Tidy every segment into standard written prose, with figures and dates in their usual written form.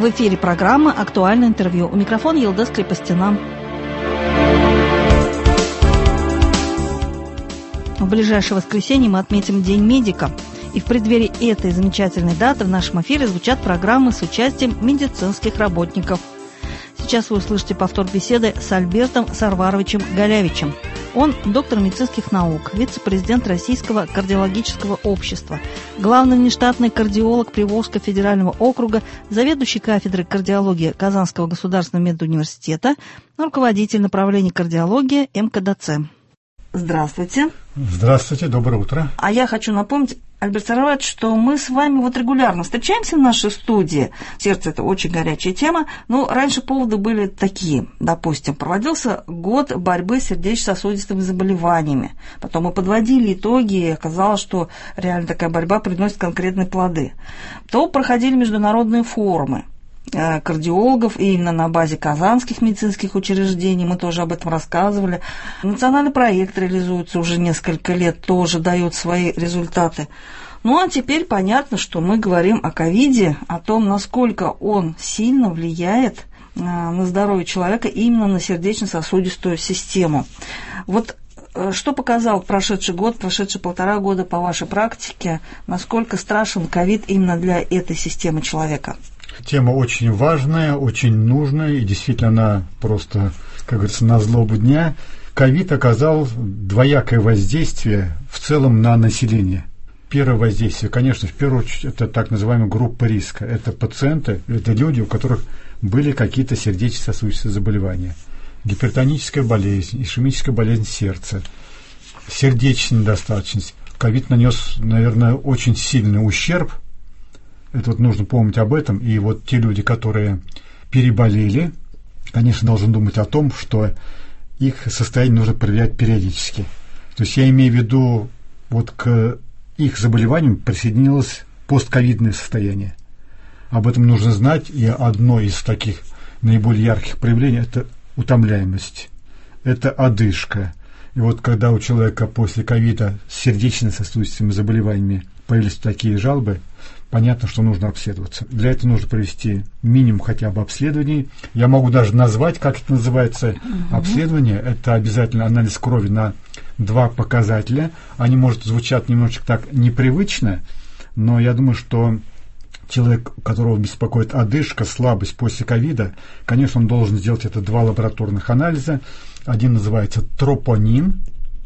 В эфире программа «Актуальное интервью». У микрофона Елда Скрипостина. В ближайшее воскресенье мы отметим День медика. И в преддверии этой замечательной даты в нашем эфире звучат программы с участием медицинских работников. Сейчас вы услышите повтор беседы с Альбертом Сарваровичем Галявичем. Он доктор медицинских наук, вице-президент Российского кардиологического общества, главный внештатный кардиолог Приволжского федерального округа, заведующий кафедрой кардиологии Казанского государственного медуниверситета, руководитель направления кардиология МКДЦ. Здравствуйте. Здравствуйте, доброе утро. А я хочу напомнить, Альберт Сарварович, что мы с вами регулярно встречаемся в нашей студии. Сердце – это очень горячая тема. Но раньше поводы были такие. Допустим, проводился год борьбы с сердечно-сосудистыми заболеваниями. Потом мы подводили итоги, и оказалось, что реально такая борьба приносит конкретные плоды. То проходили международные форумы кардиологов, и именно на базе казанских медицинских учреждений, мы тоже об этом рассказывали. Национальный проект реализуется уже несколько лет, тоже дает свои результаты. Ну а теперь понятно, что мы говорим о ковиде, о том, насколько он сильно влияет на здоровье человека, именно на сердечно-сосудистую систему. Вот что показал прошедший год, прошедшие 1,5 года по вашей практике, насколько страшен ковид именно для этой системы человека? Тема очень важная, очень нужная, и действительно она просто, как говорится, на злобу дня. Ковид оказал двоякое воздействие в целом на население. Первое воздействие, конечно, в первую очередь, это так называемая группа риска. Это пациенты, это люди, у которых были какие-то сердечно-сосудистые заболевания. Гипертоническая болезнь, ишемическая болезнь сердца, сердечная недостаточность. Ковид нанес, наверное, очень сильный ущерб. Это вот нужно помнить об этом. И вот те люди, которые переболели, конечно, должны думать о том, что их состояние нужно проверять периодически. То есть я имею в виду, вот к их заболеваниям присоединилось постковидное состояние. Об этом нужно знать. И одно из таких наиболее ярких проявлений – это утомляемость, это одышка. И вот когда у человека после ковида с сердечно-сосудистыми заболеваниями появились такие жалобы, понятно, что нужно обследоваться. Для этого нужно провести минимум хотя бы обследований. Я могу даже назвать, как это называется, обследование. Это обязательно анализ крови на 2 показателя. Они, может, звучат немножечко так непривычно, но я думаю, что человек, которого беспокоит одышка, слабость после ковида, конечно, он должен сделать это 2 лабораторных анализа. Один называется тропонин,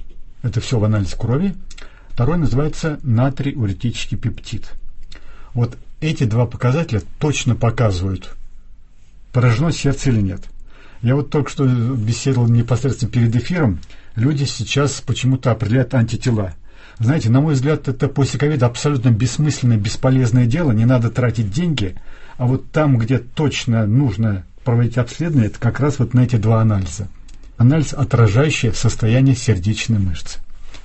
это все в анализ крови. Второй называется натриуретический пептид. Вот эти 2 показателя точно показывают, поражено сердце или нет. Я вот только что беседовал непосредственно перед эфиром. Люди сейчас почему-то определяют антитела. Знаете, на мой взгляд, это после ковида абсолютно бессмысленное, бесполезное дело. Не надо тратить деньги. А вот там, где точно нужно проводить обследование, это как раз вот на эти 2 анализа. Анализ, отражающий состояние сердечной мышцы.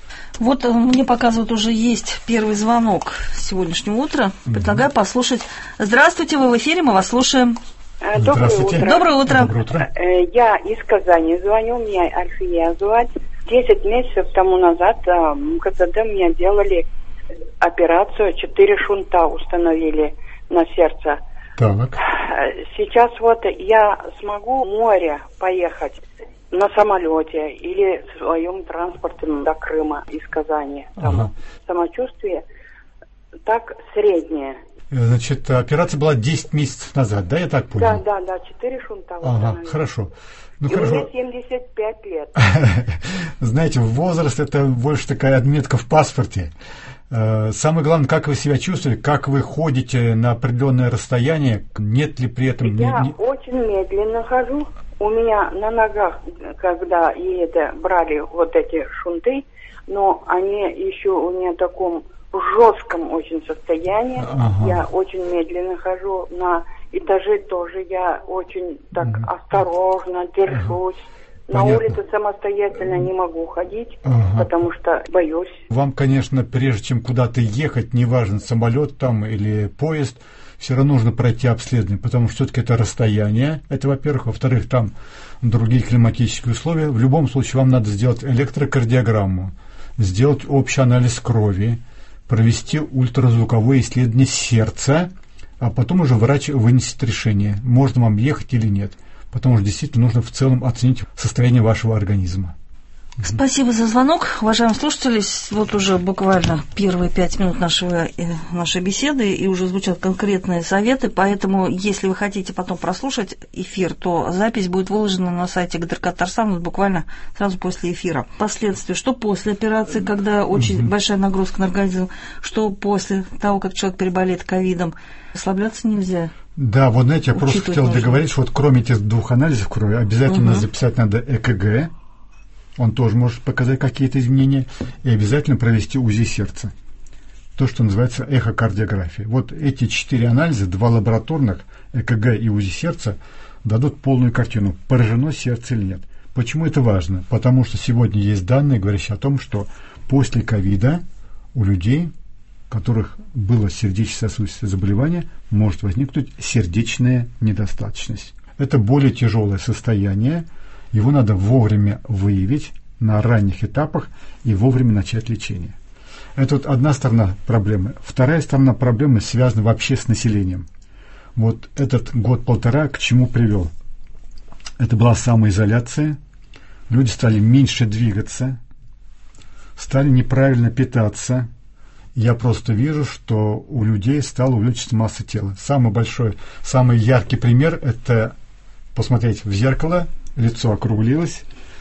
Вот мне показывают, уже есть первый звонок сегодняшнего утра. Предлагаю послушать. Здравствуйте, вы в эфире, мы вас слушаем. Доброе утро. Доброе утро. Доброе утро. Я из Казани звоню, меня Альфия звать. 10 месяцев тому назад в МКЦД мне делали операцию, 4 шунта установили на сердце. Так. Сейчас вот я смогу в море поехать на самолете или в своем транспорте до Крыма из Казани. Там самочувствие так среднее. Значит, операция была 10 месяцев назад, да, я так понял? Да, 4 шунта. Хорошо. Ну, и хорошо. мне 75 лет. Знаете, возраст – это больше такая отметка в паспорте. Самое главное, как вы себя чувствуете, как вы ходите на определенное расстояние, нет ли при этом... Я очень медленно хожу. У меня на ногах, когда брали вот эти шунты, но они еще у меня в таком жестком очень состоянии. Я очень медленно хожу. На этаже тоже я очень так осторожно держусь. На улице самостоятельно не могу ходить, потому что боюсь. Вам, конечно, прежде чем куда-то ехать, неважно, самолет там или поезд, все равно нужно пройти обследование, потому что все-таки это расстояние, это во-первых. Во-вторых, там другие климатические условия. В любом случае вам надо сделать электрокардиограмму, сделать общий анализ крови, провести ультразвуковое исследование сердца, а потом уже врач вынесет решение, можно вам ехать или нет. Потому что действительно нужно в целом оценить состояние вашего организма. Спасибо за звонок, уважаемые слушатели. Вот уже буквально первые 5 минут нашей беседы, и уже звучат конкретные советы, поэтому, если вы хотите потом прослушать эфир, то запись будет выложена на сайте ГДРК Татарстана буквально сразу после эфира. Последствия, что после операции, когда очень большая нагрузка на организм, что после того, как человек переболеет ковидом, расслабляться нельзя. Да, вот знаете, я просто хотел договорить, что вот кроме этих 2 анализов крови, обязательно записать надо ЭКГ, он тоже может показать какие-то изменения, и обязательно провести УЗИ сердца, то, что называется эхокардиография. Вот эти 4 анализа, 2 лабораторных, ЭКГ и УЗИ сердца, дадут полную картину, поражено сердце или нет. Почему это важно? Потому что сегодня есть данные, говорящие о том, что после ковида у людей, у которых было сердечно-сосудистое заболевание, может возникнуть сердечная недостаточность. Это более тяжелое состояние, его надо вовремя выявить на ранних этапах и вовремя начать лечение. Это вот одна сторона проблемы. Вторая сторона проблемы связана вообще с населением. Вот этот год-полтора к чему привел? Это была самоизоляция, люди стали меньше двигаться, стали неправильно питаться. Я просто вижу, что у людей стала увеличиваться масса тела. Самый яркий пример – это посмотреть в зеркало, лицо округлилось,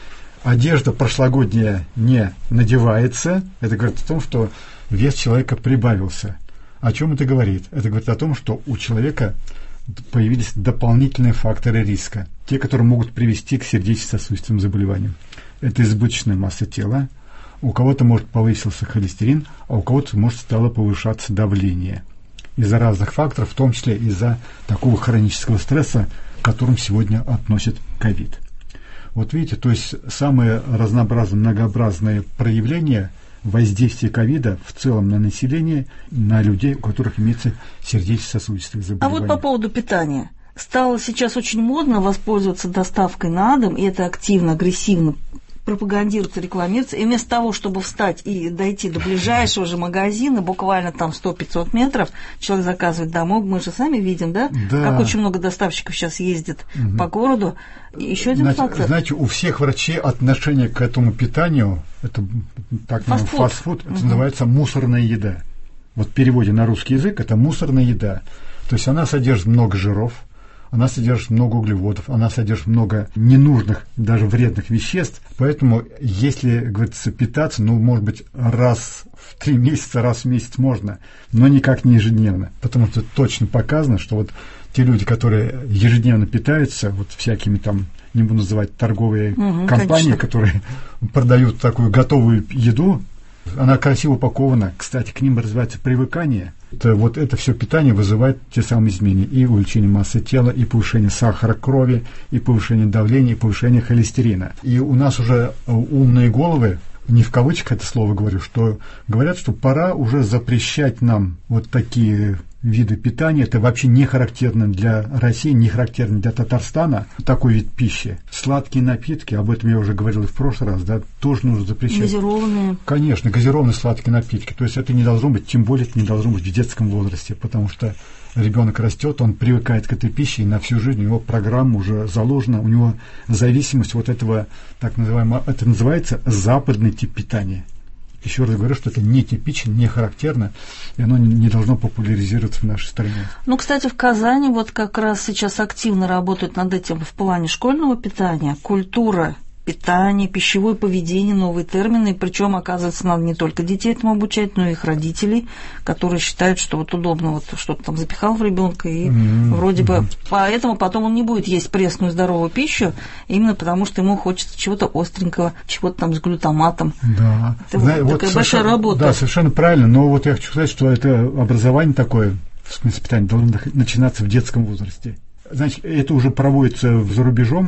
одежда прошлогодняя не надевается. Это говорит о том, что вес человека прибавился. О чем это говорит? Это говорит о том, что у человека появились дополнительные факторы риска, те, которые могут привести к сердечно-сосудистым заболеваниям. Это избыточная масса тела, у кого-то может повысился холестерин, а у кого-то может стало повышаться давление. Из-за разных факторов, в том числе из-за такого хронического стресса, к которым сегодня относят ковид. Вот видите, то есть самые разнообразные, многообразные проявления воздействия ковида в целом на население, на людей, у которых имеется сердечно-сосудистые заболевания. А вот по поводу питания. Стало сейчас очень модно воспользоваться доставкой на дом, и это активно, агрессивно пропагандируется, рекламируется, и вместо того, чтобы встать и дойти до ближайшего же магазина, буквально там 100-500 метров, человек заказывает домой, мы же сами видим, да? Как очень много доставщиков сейчас ездит по городу. Еще один фактор. Знаете, у всех врачей отношение к этому питанию, это так называемый фастфуд, это называется мусорная еда. Вот в переводе на русский язык это мусорная еда. То есть она содержит много жиров, она содержит много углеводов, она содержит много ненужных, даже вредных веществ. Поэтому, если, говорится, питаться, может быть, раз в 3 месяца, раз в месяц можно, но никак не ежедневно. Потому что точно показано, что вот те люди, которые ежедневно питаются, вот всякими там, не буду называть торговые компании, конечно, которые продают такую готовую еду, она красиво упакована, кстати, к ним развивается привыкание. Вот это все питание вызывает те самые изменения. И увеличение массы тела, и повышение сахара крови, и повышение давления, и повышение холестерина. И у нас уже умные головы, не в кавычках это слово говорю, что говорят, что пора уже запрещать нам вот такие виды питания. Это вообще не характерно для России, не характерно для Татарстана, такой вид пищи. Сладкие напитки, об этом я уже говорил и в прошлый раз, да, тоже нужно запрещать. Газированные. Конечно, газированные сладкие напитки. То есть это не должно быть, тем более это не должно быть в детском возрасте, потому что ребенок растет, он привыкает к этой пище, и на всю жизнь у него программа уже заложена, у него зависимость вот этого, так называемого, это называется западный тип питания. Еще раз говорю, что это нетипично, не характерно, и оно не должно популяризироваться в нашей стране. Кстати, в Казани вот как раз сейчас активно работают над этим в плане школьного питания, культура питание, пищевое поведение, новые термины. Причем, оказывается, надо не только детей этому обучать, но и их родителей, которые считают, что вот удобно вот что-то там запихал в ребенка, и вроде бы поэтому потом он не будет есть пресную здоровую пищу, именно потому что ему хочется чего-то остренького, чего-то там с глютаматом. Да. Это вот такая большая работа. Да, совершенно правильно. Но вот я хочу сказать, что это образование такое, в смысле питания, должно начинаться в детском возрасте. Значит, это уже проводится за рубежом,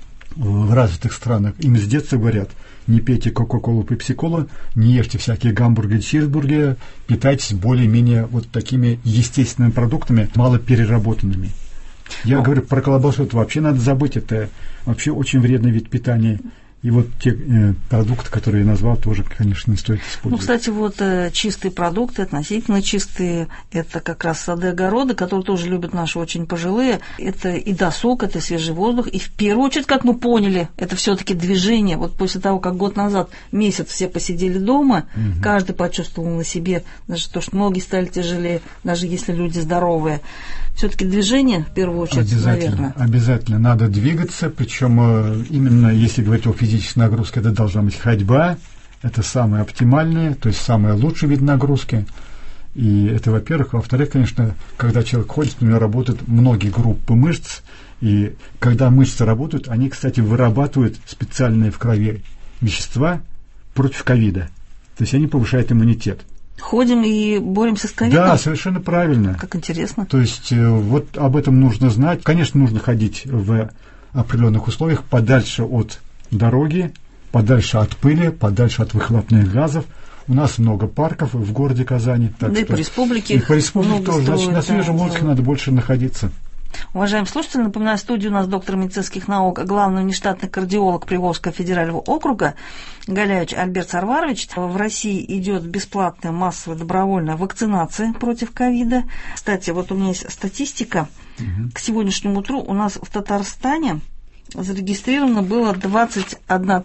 в развитых странах. Им с детства говорят: не пейте кока-колу, пепси-колу, не ешьте всякие гамбургеры, чизбургеры, питайтесь более-менее вот такими естественными продуктами, мало переработанными. Я говорю про колбасу, это вообще надо забыть, это вообще очень вредный вид питания. И вот те продукты, которые я назвал, тоже, конечно, не стоит использовать. Ну, кстати, вот чистые продукты, относительно чистые, это как раз сады, огороды, которые тоже любят наши очень пожилые. Это и досуг, это свежий воздух. И в первую очередь, как мы поняли, это все-таки движение. Вот после того, как год назад, месяц все посидели дома, каждый почувствовал на себе, даже то, что ноги стали тяжелее, даже если люди здоровые. Все-таки движение, в первую очередь, наверное. Обязательно надо двигаться, причем именно если говорить о физической нагрузке, это должна быть ходьба, это самое оптимальное, то есть самый лучший вид нагрузки. И это, во-первых. Во-вторых, конечно, когда человек ходит, у него работают многие группы мышц, и когда мышцы работают, они, кстати, вырабатывают специальные в крови вещества против ковида. То есть они повышают иммунитет. Ходим и боремся с ковидом? Да, совершенно правильно. Как интересно. То есть вот об этом нужно знать. Конечно, нужно ходить в определенных условиях, подальше от дороги, подальше от пыли, подальше от выхлопных газов. У нас много парков в городе Казани. Так да, и по республике. И по республике тоже. Значит, на свежем воздухе надо больше находиться. Уважаемые слушатели, напоминаю, в студии у нас доктор медицинских наук, главный внештатный кардиолог Приволжского федерального округа Галяевич Альберт Сарварович. В России идет бесплатная массовая добровольная вакцинация против ковида. Кстати, вот у меня есть статистика. К сегодняшнему утру у нас в Татарстане зарегистрировано было 21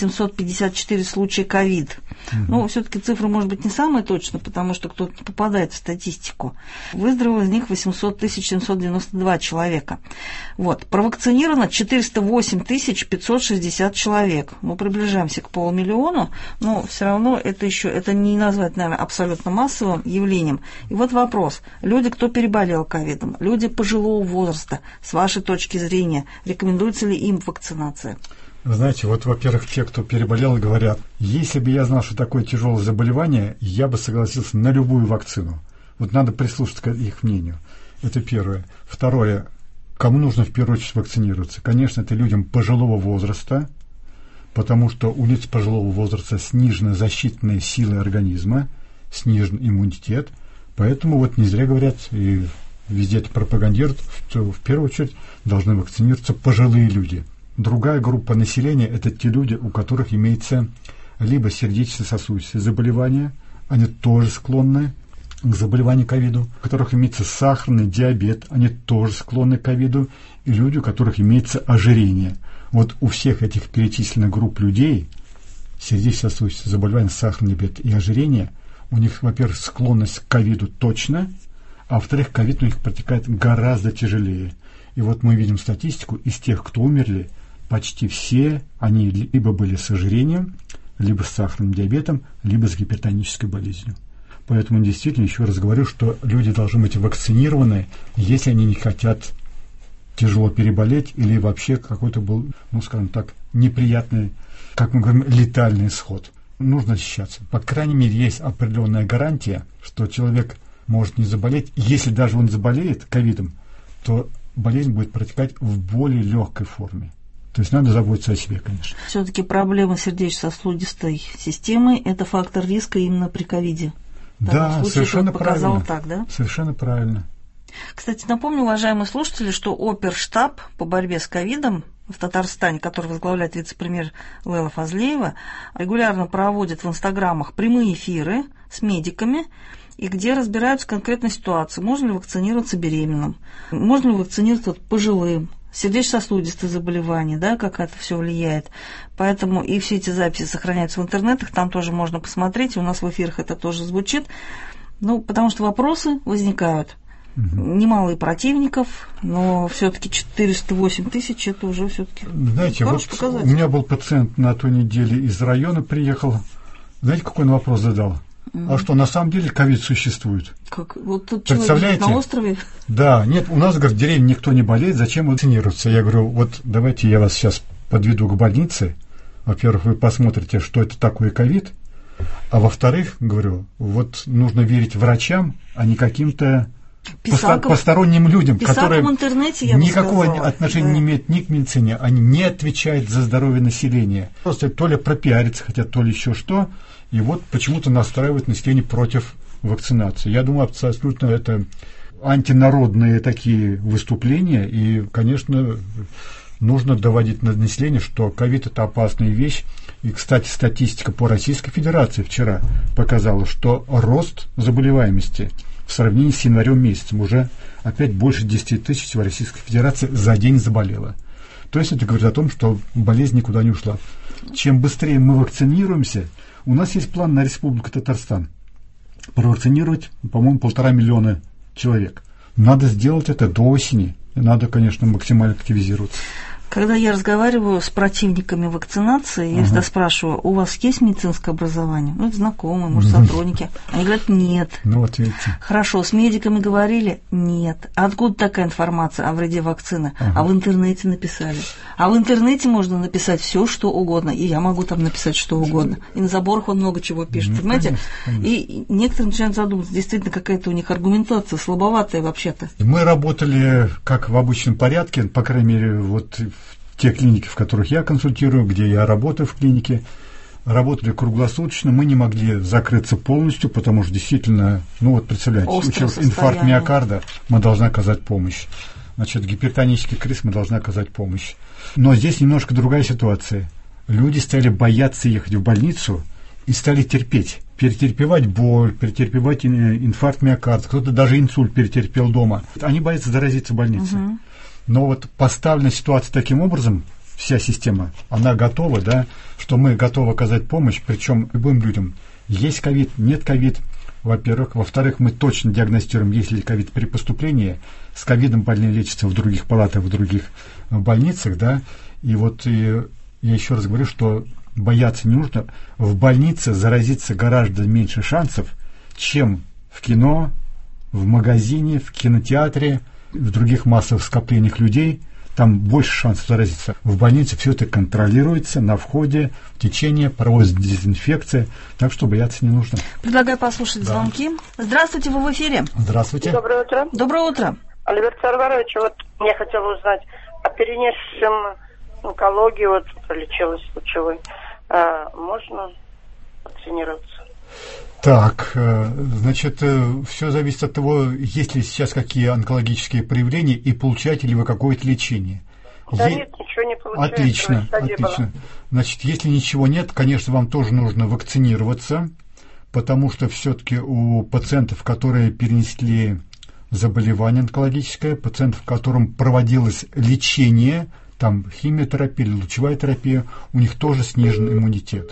754 случая ковид. Ну, все-таки цифра может быть не самая точная, потому что кто-то не попадает в статистику. Выздоровело из них 800 792 человека. Вот. Провакцинировано 408 560 человек. Мы приближаемся к 500 000, но все равно это еще, это не назвать, наверное, абсолютно массовым явлением. И вот вопрос. Люди, кто переболел ковидом, люди пожилого возраста, с вашей точки зрения, рекомендуется ли им вакцинация? Вы знаете, вот, во-первых, те, кто переболел, говорят, если бы я знал, что такое тяжелое заболевание, я бы согласился на любую вакцину. Вот надо прислушаться к их мнению. Это первое. Второе. Кому нужно в первую очередь вакцинироваться? Конечно, это людям пожилого возраста, потому что у лиц пожилого возраста снижены защитные силы организма, снижен иммунитет. Поэтому вот не зря говорят, и везде это пропагандируют, что в первую очередь должны вакцинироваться пожилые люди. Другая группа населения – это те люди, у которых имеется либо сердечно-сосудистые заболевания, они тоже склонны к заболеванию ковиду, у которых имеется сахарный диабет, они тоже склонны к ковиду, и люди, у которых имеется ожирение. Вот у всех этих перечисленных групп людей сердечно-сосудистые заболевания, сахарный диабет и ожирение, у них, во-первых, склонность к ковиду точно, а во-вторых, ковид у них протекает гораздо тяжелее. И вот мы видим статистику, из тех, кто умерли, почти все они либо были с ожирением, либо с сахарным диабетом, либо с гипертонической болезнью. Поэтому действительно, еще раз говорю, что люди должны быть вакцинированы, если они не хотят тяжело переболеть или вообще какой-то был, ну, скажем так, неприятный, как мы говорим, летальный исход. Нужно защищаться. По крайней мере, есть определенная гарантия, что человек может не заболеть. Если даже он заболеет ковидом, то болезнь будет протекать в более легкой форме. То есть надо заботиться о себе, конечно. Все-таки проблема сердечно-сосудистой системы – это фактор риска именно при ковиде. Да, совершенно правильно. Так, да? Совершенно правильно. Кстати, напомню, уважаемые слушатели, что оперштаб по борьбе с ковидом в Татарстане, который возглавляет вице-премьер Лейла Фазлеева, регулярно проводит в инстаграмах прямые эфиры с медиками, и где разбираются конкретные ситуации. Можно ли вакцинироваться беременным, можно ли вакцинироваться пожилым, сердечно-сосудистые заболевания, да, как это все влияет. Поэтому и все эти записи сохраняются в интернетах, там тоже можно посмотреть, у нас в эфирах это тоже звучит. Ну, потому что вопросы возникают. Немало и противников, но все-таки 408 тысяч это уже все-таки знаете, вот показатель. У меня был пациент на той неделе из района приехал. Знаете, какой он вопрос задал? А что, на самом деле ковид существует? Как? Вот тут человек на острове? Да, нет, у нас, говорит, в деревне никто не болеет, зачем вакцинироваться? Я говорю, вот давайте я вас сейчас подведу к больнице. Во-первых, вы посмотрите, что это такое ковид. А во-вторых, говорю, вот нужно верить врачам, а не каким-то посторонним людям, которые в интернете, я никакого отношения не имеют ни к медицине, они не отвечают за здоровье населения. Просто то ли пропиариться хотят, то ли еще что. И вот почему-то настраивают население против вакцинации. Я думаю, абсолютно это антинародные такие выступления. И, конечно, нужно доводить на население, что ковид – это опасная вещь. И, кстати, статистика по Российской Федерации вчера показала, что рост заболеваемости в сравнении с январем месяцем уже опять больше 10 тысяч в Российской Федерации за день заболело. То есть это говорит о том, что болезнь никуда не ушла. Чем быстрее мы вакцинируемся, у нас есть план на Республику Татарстан провакцинировать, по-моему, 1,5 миллиона человек. Надо сделать это до осени. Надо, конечно, максимально активизироваться. Когда я разговариваю с противниками вакцинации, я всегда спрашиваю, у вас есть медицинское образование? Ну, это знакомые, может, сотрудники. Они говорят, нет. Ну, вот видите. Хорошо, с медиками говорили? Нет. Откуда такая информация о вреде вакцины? А в интернете написали. А в интернете можно написать все, что угодно. И я могу там написать что угодно. И на заборах он много чего пишет, понимаете? Конечно. И некоторые начинают задумываться, действительно, какая-то у них аргументация слабоватая вообще-то. Мы работали как в обычном порядке, по крайней мере, вот в те клиники, в которых я консультирую, где я работаю в клинике, работали круглосуточно, мы не могли закрыться полностью, потому что действительно, ну вот представляете, случился инфаркт миокарда, мы должны оказать помощь. Значит, гипертонический криз, мы должны оказать помощь. Но здесь немножко другая ситуация. Люди стали бояться ехать в больницу и стали терпеть, перетерпевать боль, перетерпевать инфаркт миокарда, кто-то даже инсульт перетерпел дома. Они боятся заразиться в больнице. Но вот поставлена ситуация таким образом, вся система, она готова, да, что мы готовы оказать помощь, причем любым людям. Есть ковид, нет ковид, во-первых. Во-вторых, мы точно диагностируем, есть ли ковид при поступлении. С ковидом больные лечатся в других палатах, в других больницах, да. И вот я еще раз говорю, что бояться не нужно. В больнице заразиться гораздо меньше шансов, чем в кино, в магазине, в кинотеатре, в других массовых скоплениях людей. Там больше шансов заразиться. В больнице все это контролируется на входе, в течение, проводится дезинфекция, так что бояться не нужно. Предлагаю послушать звонки. Здравствуйте, вы в эфире. Здравствуйте. Доброе утро. Доброе утро. Альберт Сарварович, вот я хотела узнать о перенесшем онкологии, вот пролечилась лучевой. Можно вакцинироваться? Так, значит, все зависит от того, есть ли сейчас какие онкологические проявления и получаете ли вы какое-то лечение. Да нет, ничего не получается. Отлично, отлично. Значит, если ничего нет, конечно, вам тоже нужно вакцинироваться, потому что все-таки у пациентов, которые перенесли заболевание онкологическое, пациентов, которым проводилось лечение, там химиотерапия или лучевая терапия, у них тоже снижен иммунитет.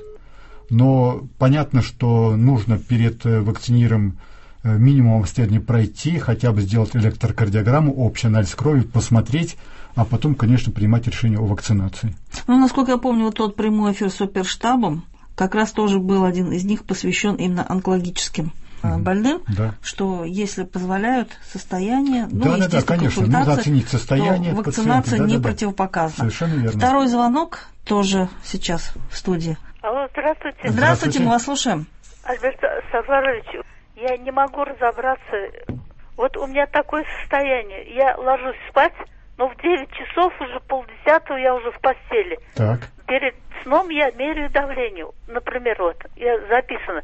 Но понятно, что нужно перед вакцинированием минимум обследования пройти, хотя бы сделать электрокардиограмму, общий анализ крови, посмотреть, а потом, конечно, принимать решение о вакцинации. Ну, насколько я помню, вот тот прямой эфир с оперштабом, как раз тоже был один из них посвящен именно онкологическим больным, да. Что если позволяют состояние, да, конечно, нужно оценить состояние, то вакцинация не противопоказана. Совершенно верно. Второй звонок тоже сейчас в студии. Алло, здравствуйте. Здравствуйте, мы вас слушаем. Альберт Сафарович, я не могу разобраться. Вот у меня такое состояние. Я ложусь спать, но в 9 часов, уже 9:30 я уже в постели. Так. Перед сном я меряю давление. Например, вот, я записано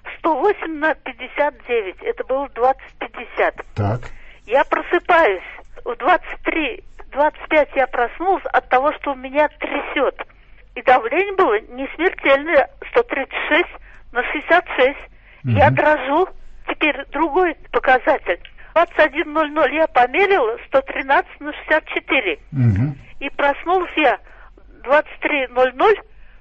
108/59. Это было 20/50. Так. Я просыпаюсь. В 23:25 я проснулась от того, что у меня трясет. И давление было не смертельное, 136/66. Я дрожу. Теперь другой показатель. 21:00 я померила, 113/64. И проснулась я 23:00,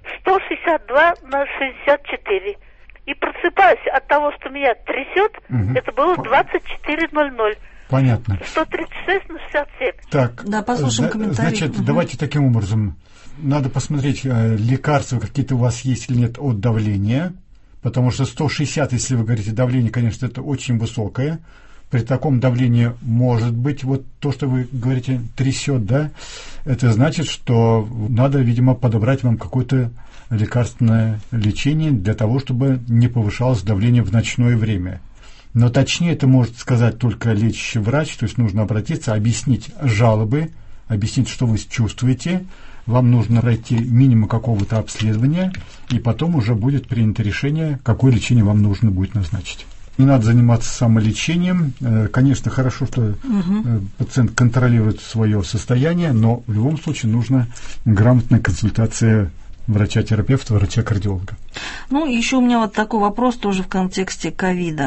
162/64. И просыпаюсь от того, что меня трясет, это было 24:00. Понятно. 136/67. Так, да, послушаем комментарий. Значит, давайте таким образом. Надо посмотреть, лекарства какие-то у вас есть или нет от давления, потому что 160, если вы говорите давление, конечно, это очень высокое. При таком давлении может быть вот то, что вы говорите, трясет, да, это значит, что надо, видимо, подобрать вам какое-то лекарственное лечение для того, чтобы не повышалось давление в ночное время. Но точнее это может сказать только лечащий врач, то есть нужно обратиться, объяснить жалобы, объяснить, что вы чувствуете. Вам нужно пройти минимум какого-то обследования, и потом уже будет принято решение, какое лечение вам нужно будет назначить. Не надо заниматься самолечением. Конечно, хорошо, что пациент контролирует свое состояние, но в любом случае нужна грамотная консультация врача-терапевта, врача-кардиолога. Ну, еще у меня вот такой вопрос тоже в контексте ковида.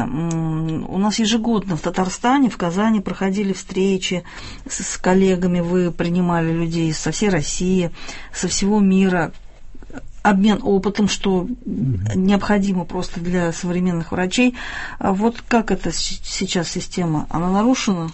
У нас ежегодно в Татарстане, в Казани проходили встречи с коллегами, вы принимали людей со всей России, со всего мира, обмен опытом, что необходимо просто для современных врачей. А вот как эта сейчас система? Она нарушена?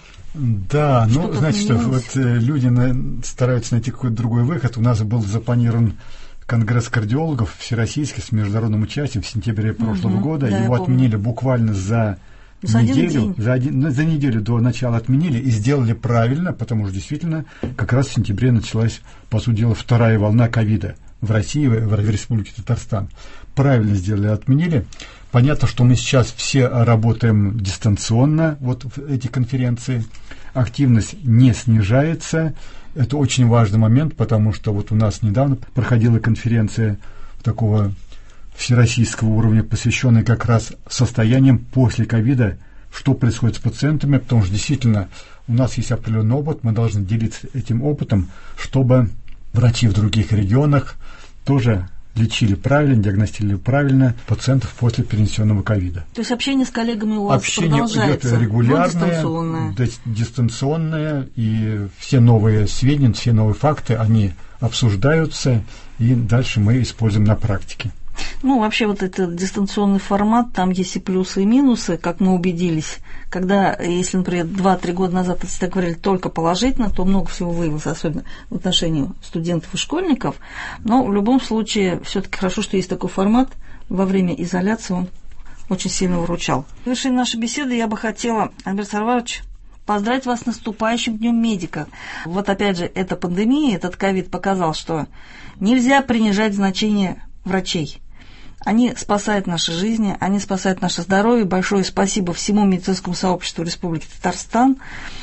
Да, ну, значит, вот люди стараются найти какой-то другой выход. У нас был запланирован конгресс кардиологов всероссийский с международным участием в сентябре прошлого года. Да, его отменили буквально за неделю, за неделю до начала отменили и сделали правильно, потому что действительно как раз в сентябре началась, по сути дела, вторая волна ковида в России, в Республике Татарстан. Правильно сделали, отменили. Понятно, что мы сейчас все работаем дистанционно, вот в эти конференции. Активность не снижается. Это очень важный момент, потому что вот у нас недавно проходила конференция такого всероссийского уровня, посвященная как раз состояниям после ковида, что происходит с пациентами, потому что действительно у нас есть определенный опыт, мы должны делиться этим опытом, чтобы врачи в других регионах тоже лечили правильно, диагностировали правильно пациентов после перенесенного ковида. То есть общение с коллегами у вас продолжается? Общение идет регулярное, дистанционное, и все новые сведения, все новые факты, они обсуждаются, и дальше мы используем на практике. Ну, вообще вот этот дистанционный формат, там есть и плюсы, и минусы, как мы убедились. Когда, если, например, 2-3 года назад всегда говорили только положительно, то много всего выявилось, особенно в отношении студентов и школьников. Но в любом случае, все-таки хорошо, что есть такой формат. Во время изоляции он очень сильно выручал. В завершении нашей беседы я бы хотела, Альберт Сарварович, поздравить вас с наступающим Днем медика. Вот опять же, эта пандемия, этот ковид показал, что нельзя принижать значение врачей. Они спасают наши жизни, они спасают наше здоровье. Большое спасибо всему медицинскому сообществу Республики Татарстан.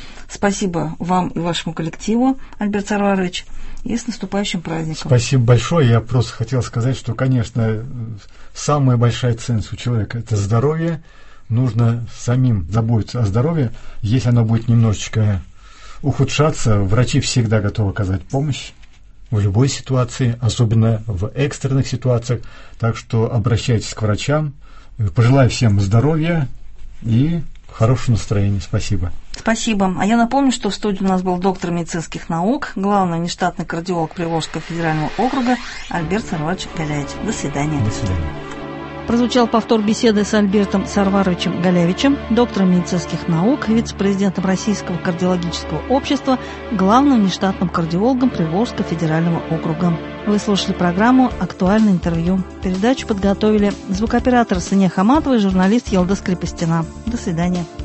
Спасибо вам и вашему коллективу, Альберт Сарварович, и с наступающим праздником. Спасибо большое. Я просто хотел сказать, что, конечно, самая большая ценность у человека – это здоровье. Нужно самим заботиться о здоровье. Если оно будет немножечко ухудшаться, врачи всегда готовы оказать помощь в любой ситуации, особенно в экстренных ситуациях. Так что обращайтесь к врачам. Пожелаю всем здоровья и хорошего настроения. Спасибо. Спасибо. А я напомню, что в студии у нас был доктор медицинских наук, главный внештатный кардиолог Приволжского федерального округа Альберт Сарварович Галявич. До свидания. До свидания. Прозвучал повтор беседы с Альбертом Сарваровичем Галявичем, доктором медицинских наук, вице-президентом Российского кардиологического общества, главным внештатным кардиологом Приволжского федерального округа. Вы слушали программу «Актуальное интервью». Передачу подготовили звукооператор Сания Хаматова и журналист Ялда Скрипостина. До свидания.